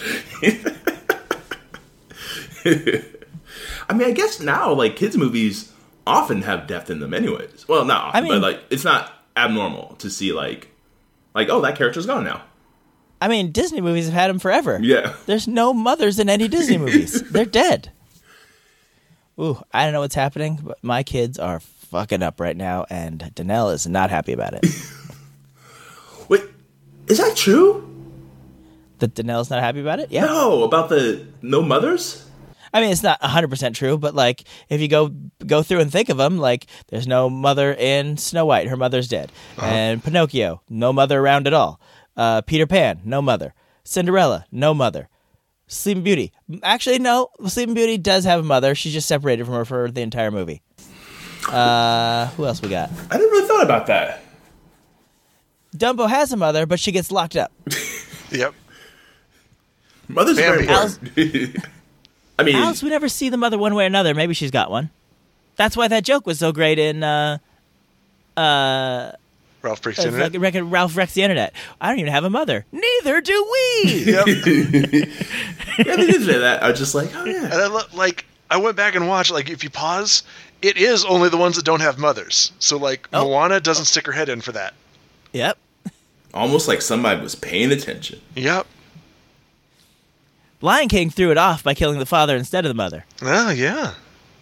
I mean, I guess now, like, kids' movies often have death in them anyways. Well, not often, but, like, it's not abnormal to see, like, oh, that character's gone now. I mean, Disney movies have had them forever. Yeah. There's no mothers in any Disney movies. They're dead. Ooh, I don't know what's happening, but my kids are fucking up right now, and Danelle is not happy about it. Wait, is that true? That Danelle's not happy about it? Yeah. No, about the no mothers? I mean, it's not 100% true, but, like, if you go through and think of them, like, there's no mother in Snow White. Her mother's dead. Uh-huh. And Pinocchio, no mother around at all. Peter Pan, no mother. Cinderella, no mother. Sleeping Beauty. Actually, no. Sleeping Beauty does have a mother. She's just separated from her for the entire movie. Who else we got? I never really thought about that. Dumbo has a mother, but she gets locked up. Yep. Mother's very important. I mean, Alice, we never see the mother one way or another. Maybe she's got one. That's why that joke was so great in Ralph Breaks the Internet. Ralph Wrecks the Internet. I don't even have a mother. Neither do we. Yep. Yeah, they did say that. I was just like, oh yeah. And I went back and watched. Like, if you pause, it is only the ones that don't have mothers. So, like, Moana doesn't stick her head in for that. Yep. Almost like somebody was paying attention. Yep. Lion King threw it off by killing the father instead of the mother. Oh, yeah.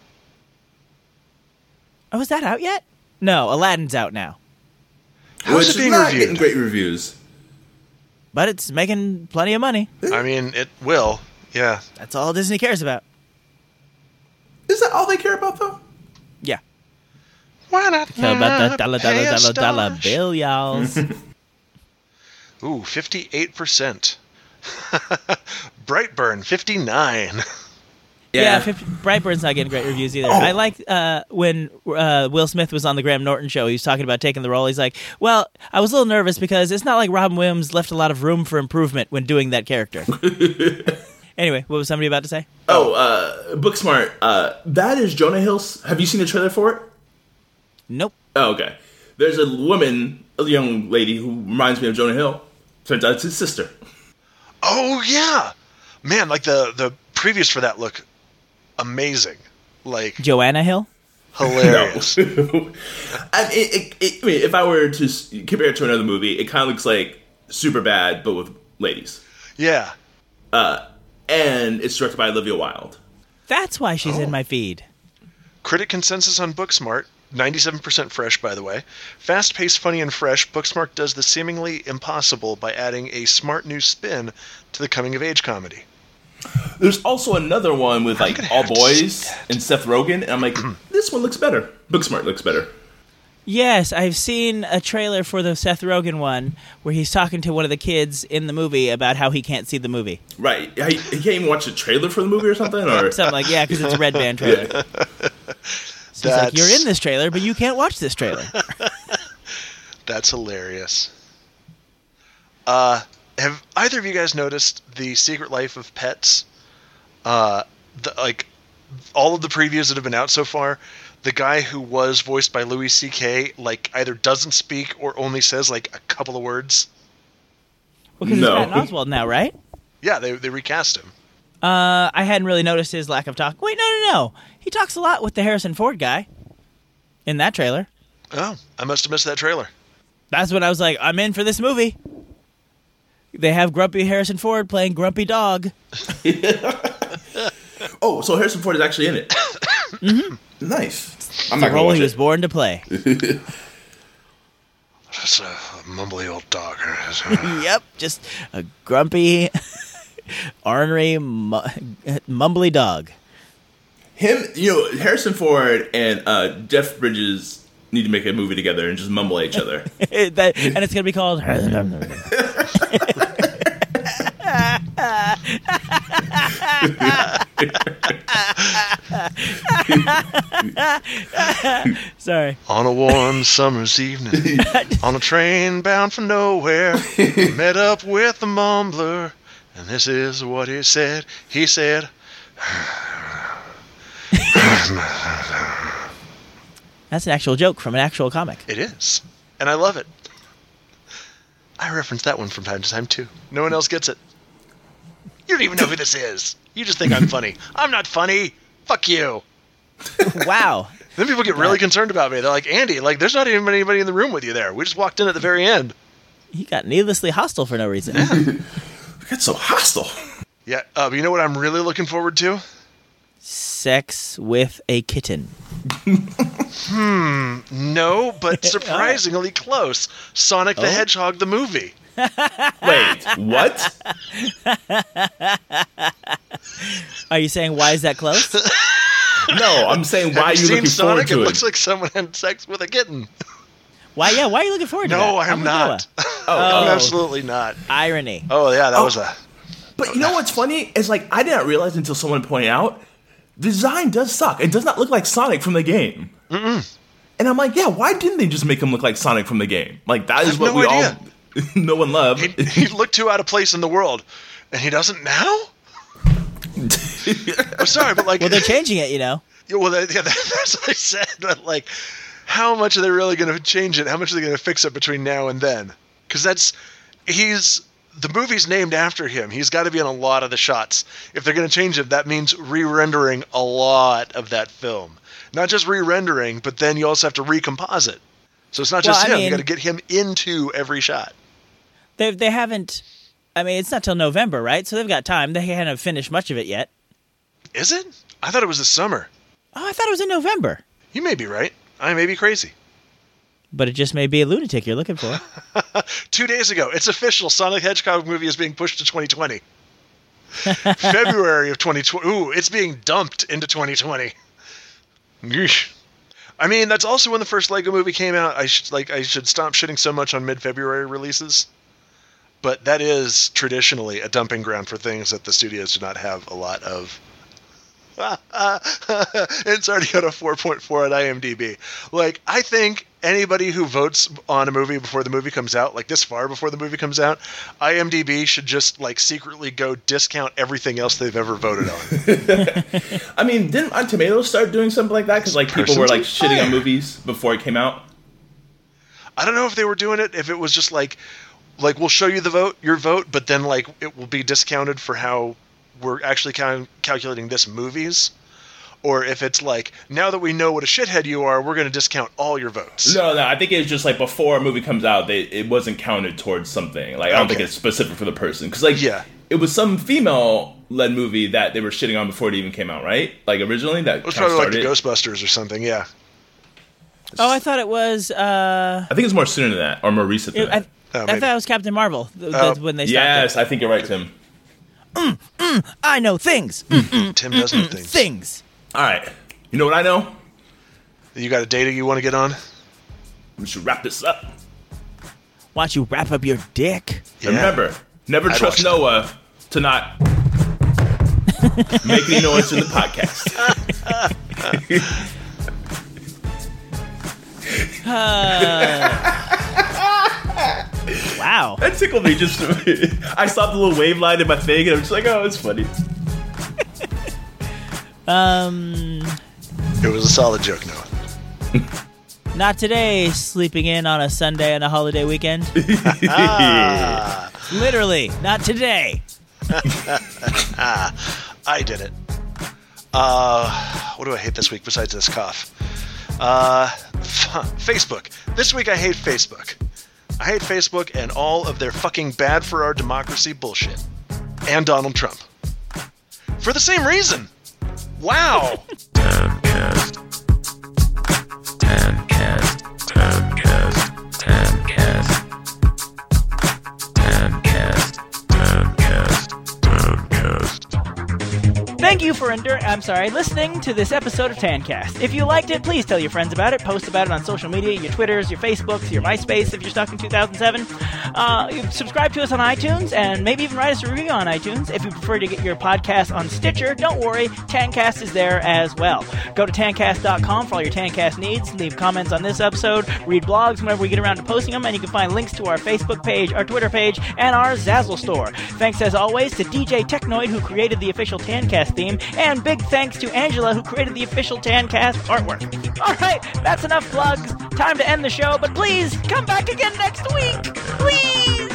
Oh, is that out yet? No, Aladdin's out now. How's it being reviewed? Getting great reviews. But it's making plenty of money. I mean, it will. Yeah. That's all Disney cares about. Is that all they care about, though? Yeah. Why not? Care about the dollar bill, y'all. Ooh, 58%. Brightburn, 59. Yeah, Brightburn's not getting great reviews either. I like when Will Smith was on the Graham Norton show. He was talking about taking the role. He's like, well, I was a little nervous because it's not like Robin Williams left a lot of room for improvement when doing that character. Anyway, what was somebody about to say? Booksmart. That is Jonah Hill's. Have you seen the trailer for it? Nope. Oh, okay. There's a woman, a young lady who reminds me of Jonah Hill. Turns out it's his sister. Oh, yeah. Man, like the previews for that look amazing. Like Joanna Hill? Hilarious. I mean, if I were to compare it to another movie, it kind of looks like Superbad, but with ladies. Yeah. And it's directed by Olivia Wilde. That's why she's in my feed. Critic consensus on Booksmart, 97% fresh, by the way. Fast-paced, funny, and fresh, Booksmart does the seemingly impossible by adding a smart new spin to the coming-of-age comedy. There's also another one with, like, all boys and Seth Rogen, and I'm like, this one looks better. Booksmart looks better. Yes, I've seen a trailer for the Seth Rogen one where he's talking to one of the kids in the movie about how he can't see the movie. Right. He can't even watch the trailer for the movie or something? Or something like, yeah, because it's a Red Band trailer. So he's like, you're in this trailer, but you can't watch this trailer. That's hilarious. Have either of you guys noticed The Secret Life of Pets? All of the previews that have been out so far, the guy who was voiced by Louis C.K. like either doesn't speak or only says like a couple of words. Well, because it's Patton Oswalt now, right? Yeah, they recast him. I hadn't really noticed his lack of talk. Wait, no. He talks a lot with the Harrison Ford guy. in that trailer. Oh, I must have missed that trailer. That's when I was like, I'm in for this movie. They have Grumpy Harrison Ford playing Grumpy Dog. Oh, so Harrison Ford is actually in it. Mm-hmm. Nice. I'm not gonna watch he was born to play. That's a mumbly old dog. Yep, just a grumpy, ornery, mumbly dog. Harrison Ford and Jeff Bridges need to make a movie together and just mumble at each other. And it's going to be called... Sorry. On a warm summer's evening, on a train bound for nowhere, I met up with the mumbler, and this is what he said. He said... That's an actual joke from an actual comic. It is. And I love it. I reference that one from time to time, too. No one else gets it. You don't even know who this is. You just think I'm funny. I'm not funny. Fuck you. Wow. Then people get really concerned about me. They're like, Andy, there's not even anybody in the room with you there. We just walked in at the very end. He got needlessly hostile for no reason. Yeah. That's so hostile. Yeah. You know what I'm really looking forward to? Sex with a kitten. No, but surprisingly close. Sonic the Hedgehog, the movie. Wait, what? Are you saying why is that close? No, I'm saying why are you looking forward to it? It looks like someone had sex with a kitten. Why? Yeah, why are you looking forward to that? No, I'm not. I'm absolutely not. Irony. Oh, yeah, that was a... But you know what's funny? Is I didn't realize until someone pointed out, the design does suck. It does not look like Sonic from the game. Mm-mm. And I'm like, yeah, why didn't they just make him look like Sonic from the game? That is what we all know and love. He looked too out of place in the world. And he doesn't now? I'm sorry, but well, they're changing it, you know. Yeah, well, that's what I said. But how much are they really going to change it? How much are they going to fix it between now and then? Because the movie's named after him. He's got to be in a lot of the shots. If they're going to change it, that means re-rendering a lot of that film. Not just re-rendering, but then you also have to recompose it. So it's not just him. You got to get him into every shot. They haven't... I mean, it's not till November, right? So they've got time. They haven't finished much of it yet. Is it? I thought it was this summer. Oh, I thought it was in November. You may be right. I may be crazy. But it just may be a lunatic you're looking for. 2 days ago, it's official. Sonic the Hedgehog movie is being pushed to 2020. February of 2020. Ooh, it's being dumped into 2020. Yeesh. I mean, that's also when the first Lego movie came out. I should stop shitting so much on mid-February releases. But that is traditionally a dumping ground for things that the studios do not have a lot of. It's already got a 4.4 on IMDb. I think anybody who votes on a movie before the movie comes out, this far before the movie comes out, IMDb should just secretly go discount everything else they've ever voted on. I mean, didn't Rotten Tomatoes start doing something like that? Because people were shitting on movies before it came out. I don't know if they were doing it. If it was just we'll show you your vote, but then it will be discounted for how we're actually calculating this movies, or if it's now that we know what a shithead you are, we're going to discount all your votes. No, I think it's just before a movie comes out, it wasn't counted towards something. I don't think it's specific for the person, because it was some female-led movie that they were shitting on before it even came out, right? Originally, that it was probably the Ghostbusters or something. Yeah. Oh, I thought it was. I think it's more sooner than that, or more recent than that. I thought it was Captain Marvel when they started. Yes, I think you're right, Tim. I know things. Tim does know things. Things. All right. You know what I know? You got a data you want to get on? We should wrap this up. Why don't you wrap up your dick? Yeah. Remember, never trust Noah to not make any noise in the podcast. Wow. That tickled me. I saw the little wave line in my thing, and I'm just oh, it's funny. It was a solid joke, Noah. Not today, sleeping in on a Sunday and a holiday weekend. Literally, not today. I did it. What do I hate this week besides this cough? Facebook. This week I hate Facebook. I hate Facebook and all of their fucking bad for our democracy bullshit. And Donald Trump. For the same reason. Wow. Thank you for listening to this episode of Tancast. If you liked it, please tell your friends about it. Post about it on social media, your Twitters, your Facebooks, your MySpace if you're stuck in 2007. Subscribe to us on iTunes, and maybe even write us a review on iTunes. If you prefer to get your podcast on Stitcher, don't worry, Tancast is there as well. Go to tancast.com for all your Tancast needs. Leave comments on this episode, read blogs whenever we get around to posting them, and you can find links to our Facebook page, our Twitter page, and our Zazzle store. Thanks as always to DJ Technoid, who created the official Tancast theme, and big thanks to Angela, who created the official Tancast artwork. Alright, that's enough plugs. Time to end the show, but please, come back again next week! Please!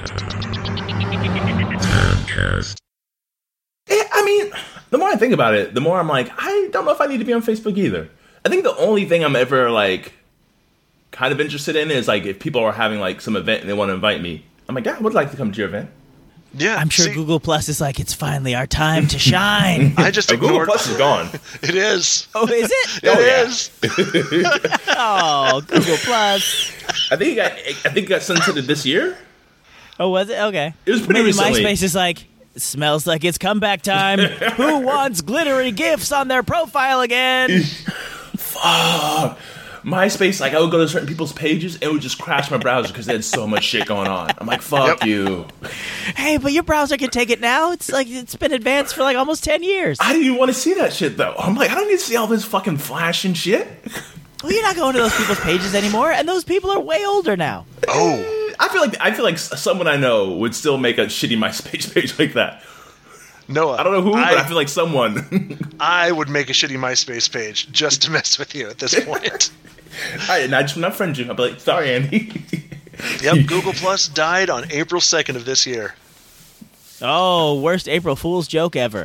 Tancast. I mean, the more I think about it, the more I'm like, I don't know if I need to be on Facebook either. I think the only thing I'm ever, like, kind of interested in is, like, if people are having, like, some event and they want to invite me. I'm like, yeah, I would like to come to your event. Yeah, I'm sure Google Plus is like, it's finally our time to shine. I just ignored. Google Plus is gone. It is. Oh, is it? It is. Oh, Google Plus. I think it got sunsetted this year. Oh, was it? Okay. It was pretty recently. MySpace is like, smells like it's comeback time. Who wants glittery GIFs on their profile again? Fuck. MySpace, like, I would go to certain people's pages, it would just crash my browser because they had so much shit going on. I'm like, fuck you. Hey, but your browser can take it now. It's like, it's been advanced for like almost 10 years. I didn't even want to see that shit, though. I'm like, I don't need to see all this fucking flash and shit. Well, you're not going to those people's pages anymore, and those people are way older now. Oh. I feel like someone I know would still make a shitty MySpace page like that. Noah. I don't know who, but I feel like someone. I would make a shitty MySpace page just to mess with you at this point. I just not friend you. I'll be like, sorry, Andy. Yep, Google Plus died on April 2nd of this year. Oh, worst April Fool's joke ever.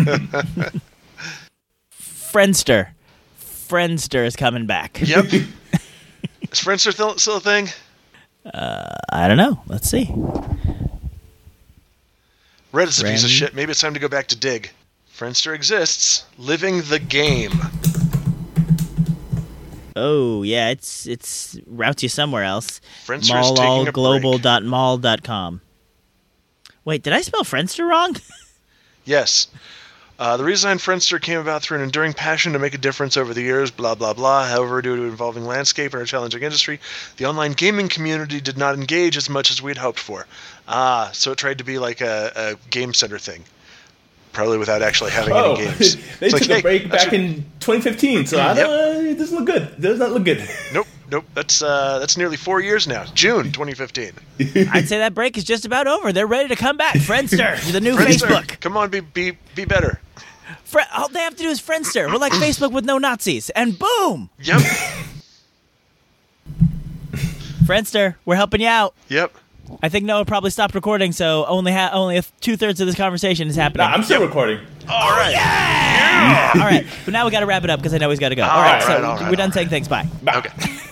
Friendster. Friendster is coming back. Yep. Is Friendster still a thing? I don't know. Let's see. Reddit's a piece of shit. Maybe it's time to go back to Dig. Friendster exists. Living the game. Oh, yeah, it's routes you somewhere else. Friendster's taking a mallglobal.mall.com. Wait, did I spell Friendster wrong? Yes. The redesign Friendster came about through an enduring passion to make a difference over the years, blah, blah, blah. However, due to an evolving landscape and a challenging industry, the online gaming community did not engage as much as we had hoped for. So it tried to be like a game center thing. Probably without actually having any games. They took a break back in 2015, so it doesn't look good. It does not look good. Nope. That's nearly 4 years now. June 2015. I'd say that break is just about over. They're ready to come back. Friendster, the new Friendster. Facebook. Come on, be better. All they have to do is Friendster. We're like Facebook with no Nazis, and boom. Yep. Friendster, we're helping you out. Yep. I think Noah probably stopped recording, so only 2/3 of this conversation is happening. Nah, I'm still recording. All right. Yeah! All right, but now we got to wrap it up because I know he's got to go. All right, so we're done saying things. Bye. Okay.